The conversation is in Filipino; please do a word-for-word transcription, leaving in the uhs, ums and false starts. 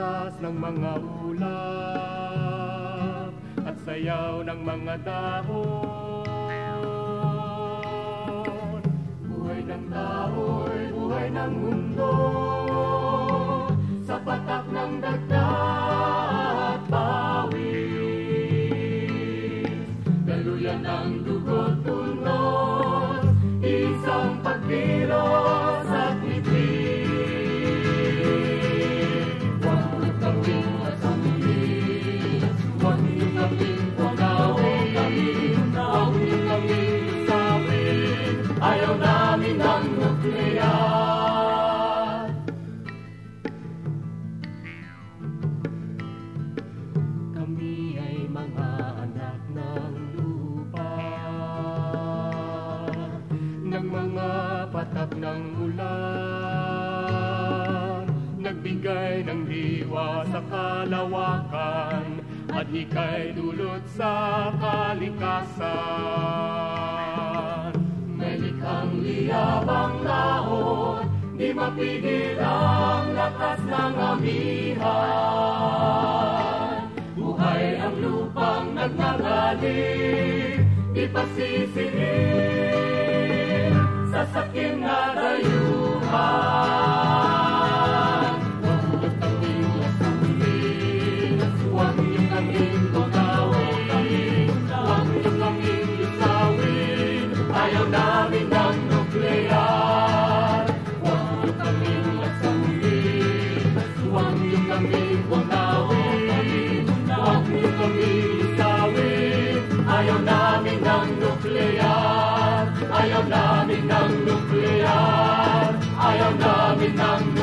lakas ng mga ulap at sayaw ng mga dahon. Buhay ng tao'y buhay ng mundo, sa patak ng dagda at pawis. Daluyan ng dugo't tunos, isang pagkilos at ngiti. Huwag niyo kaming masamili, huwag niyo kaming pagawin, huwag niyo kaming isawin, ayaw namin ng nuklear. Kami ay mga anak ng lupa, ng mga patak ng ulan, nagbigay ng diwa sa kalawakan, at ika'y dulot sa kalikasan. May likhang liyabang laot, di mapigil ang lakas ng amihan. Buhay ang lupang nagngangalit, di pasisingil sa sakim na dayuhan. Huwag niyo kaming masamili, huwag niyo kaming pagawin, huwag niyo kaming isawin, ayaw namin ng nuklear. Huwag niyo kaming masamili, huwag niyo kaming pagawin, huwag niyo kaming isawin, ayaw namin ng nuklear. Ayaw namin ng nuklear, ayaw namin ng